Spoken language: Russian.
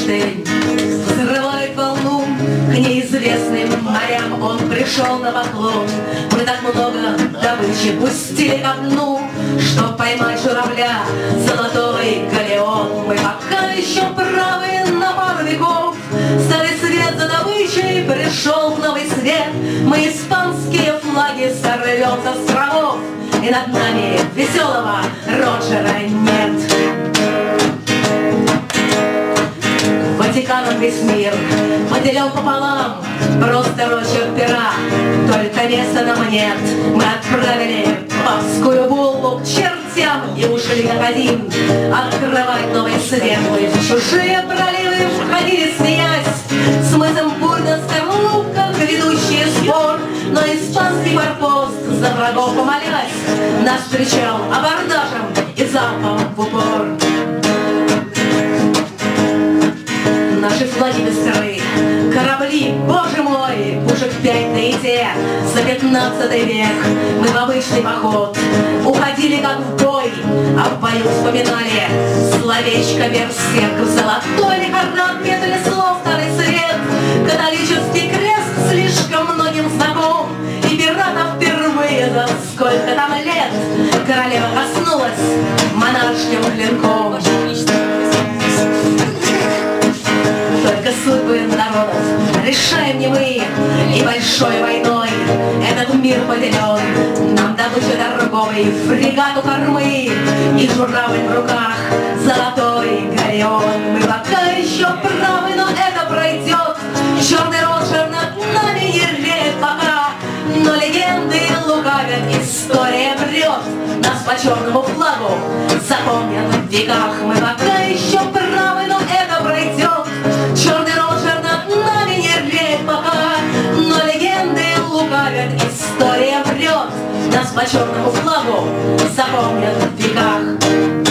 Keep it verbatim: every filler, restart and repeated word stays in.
однажды взрывает волну. К неизвестным морям он пришел на поклон. Мы так много добычи пустили ко дну, чтоб поймать журавля, золотой галеон. Мы пока еще правы на пару веков. Старый свет за добычей пришел в новый свет. Мы испанские флаги сорвем с островов, и над нами веселого Роджера нет. Ватиканом весь мир поделен пополам, просто росчерк пера, только места нам нет. Мы отправили папскую буллу к чертям и ушли как один открывать новый свет. Мы в чужие проливы входили, смеясь, с мысом бурь на скорлупках, ведущие спор. Но испанский форпост, за врагов помолясь, нас встречал абордажем и залпом в упор. Наши флаги быстры, корабли, боже мой, пушек пять на ите. За пятнадцатый век мы в обычный поход уходили как в бой, а в бою вспоминали словечко берсерк. В золотой лихорадке слов старый свет, католический крест слишком многим знаком, и пиратов впервые за сколько там лет королева коснулась монаршим клинком. Только судьбы народов решаем не мы, и большой войной этот мир поделен. Нам добыча торговой, фрегат у кормы, и журавль в руках золотой галеон. Мы пока еще правы, но это пройдет. Черный Роджер над нами не реет пока, но легенды лукавят, история врет. Нас по черному флагу запомнят в веках. Мы пока еще правы, но это пройдет. Черный Роджер над нами не реет пока, но легенды лукавят, история врет. Нас по черному флагу запомнят в веках.